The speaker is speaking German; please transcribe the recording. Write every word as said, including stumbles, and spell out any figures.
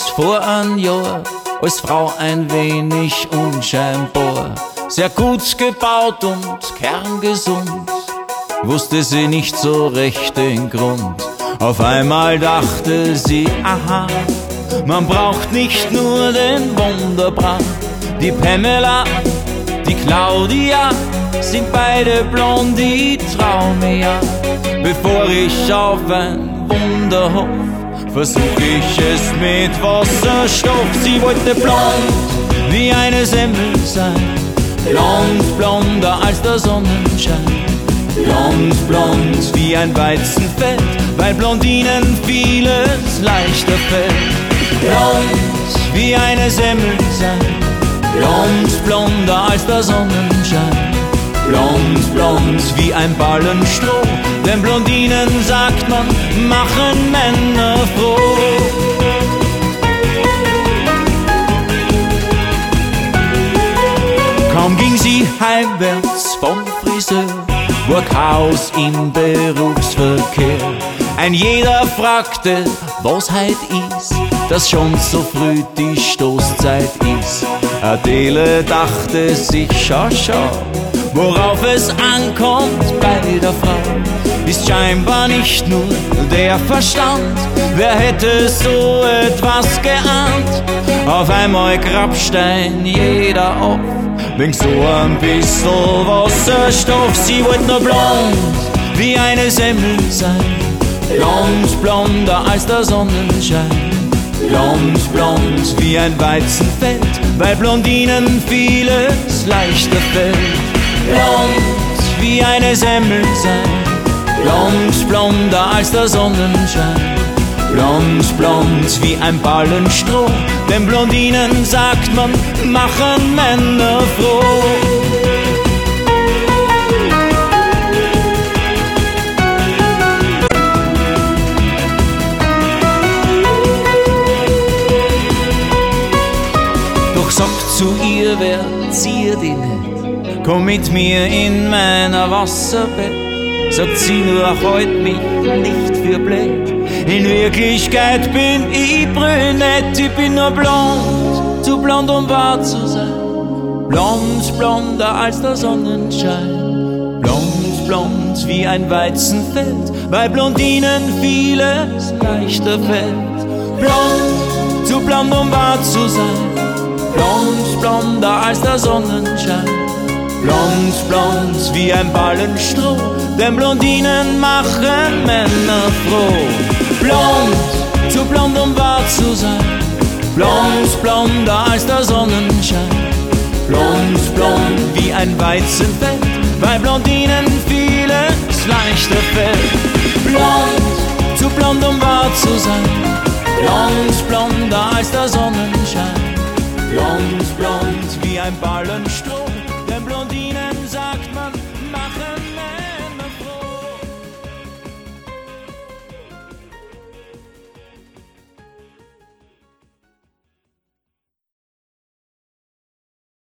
vor ein Jahr als Frau ein wenig unscheinbar. Sehr gut gebaut und kerngesund, wusste sie nicht so recht den Grund. Auf einmal dachte sie, aha, man braucht nicht nur den Wunderbrand. Die Pamela, die Claudia sind beide blond, die trau mir ja. Bevor ich auf ein Wunder hoff, versuch ich es mit Wasserstoff. Sie wollte blond wie eine Semmel sein, blond, blonder als der Sonnenschein. Blond, blond wie ein Weizenfeld, weil Blondinen vieles leichter fällt. Blond wie eine Semmel sein, blond, blonder als der Sonnenschein. Blond, blond wie ein Ballen Stroh, denn Blondinen, sagt man, machen Männer froh. Kaum ging sie heimwärts vom Friseur, war Chaos im Berufsverkehr. Ein jeder fragte, was heut ist, dass schon so früh die Stoßzeit ist. Adele dachte sich, schau, schau, worauf es ankommt bei der Frau, ist scheinbar nicht nur der Verstand. Wer hätte so etwas geahnt? Auf einmal Grabstein jeder auf, wegen so ein bisschen Wasserstoff. Sie wollte nur blond wie eine Semmel sein, blond, blonder als der Sonnenschein. Blond, blond wie ein Weizenfeld, weil Blondinen vieles leichter fällt. Blond wie eine Semmel sein, blond, blonder als der Sonnenschein. Blond, blond wie ein Ballen Stroh, denn Blondinen, sagt man, machen Männer froh. Doch sagt zu ihr, wer zieht die nicht? Komm mit mir in meiner Wasserbett, sagt sie nur, halt mich nicht für blöd. In Wirklichkeit bin ich brünett, ich bin nur blond, zu blond um wahr zu sein. Blond, blonder als der Sonnenschein, blond, blond wie ein Weizenfeld, weil Blondinen vieles leichter fällt. Blond, zu blond um wahr zu sein, blond, blonder als der Sonnenschein. Blond, blond wie ein Ballen Stroh, denn Blondinen machen Männer froh. Blond, zu blond um wahr zu sein, blond, blonder als der Sonnenschein. Blond, blond wie ein Weizenfeld, weil Blondinen vieles leichter fällt. Blond, zu blond um wahr zu sein, blond, blonder als der Sonnenschein. Blond, blond wie ein Ballen Stroh.